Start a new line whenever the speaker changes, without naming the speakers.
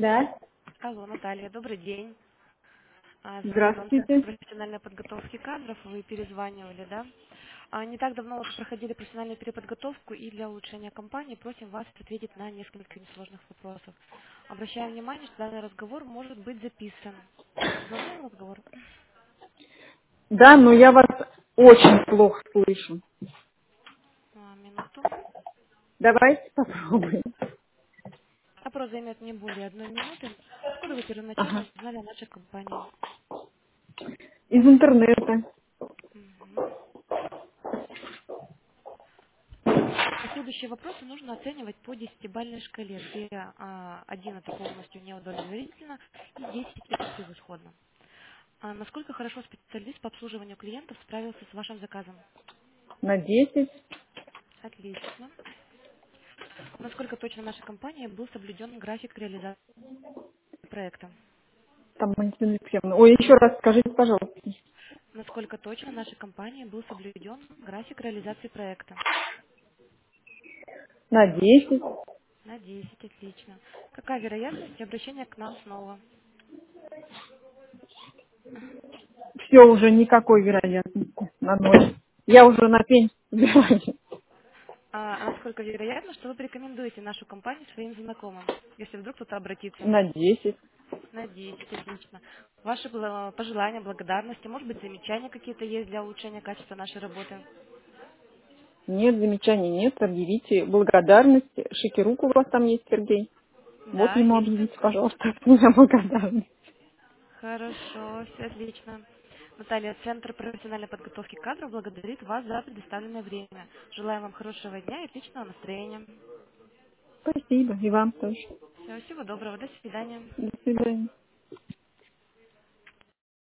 Да,
Алло, Наталья, добрый день. Звонит вам Центр
здравствуйте.
профессиональной подготовки кадров. Вы перезванивали, да? Не так давно вот проходили профессиональную переподготовку, и для улучшения компании просим вас ответить на несколько несложных вопросов. Обращаем внимание, что данный разговор может быть записан. Продолжаем разговор?
Да, но я вас очень плохо слышу.
Минуту.
Давайте попробуем.
Опрос займет не более 1 минуты. Откуда вы первоначально
Ага.
узнали о нашей компании?
Из интернета
Мгм. Последующие вопросы нужно оценивать по 10-бальной шкале, где 1 это полностью неудовлетворительно и 10 это превосходно. Насколько хорошо специалист по обслуживанию клиентов справился с вашим заказом?
на 10.
Отлично. Насколько точно наша компания был соблюден график реализации проекта?
Там манипулятивно. Ой, еще раз скажите, пожалуйста.
Насколько точно наша компания был соблюден график реализации проекта?
На 10.
На 10, отлично. Какая вероятность обращения к нам снова?
Все, уже никакой вероятности. На 0. Я уже на пенсию собираюсь.
А насколько вероятно, что вы порекомендуете нашу компанию своим знакомым, если вдруг кто-то обратится?
На 10.
На 10, отлично. Ваши пожелания, благодарности, может быть, замечания какие-то есть для улучшения качества нашей работы?
Нет, замечаний нет. Объявите благодарность. Шикирук у вас там есть, Сергей. Вот
Да,
ему
есть
объявите,
такой.
пожалуйста, от меня благодарность.
Хорошо, все отлично. Наталья, Центр профессиональной подготовки кадров благодарит вас за предоставленное время. Желаем вам хорошего дня и отличного настроения.
Спасибо. И вам тоже.
Всего доброго, до свидания.
До свидания.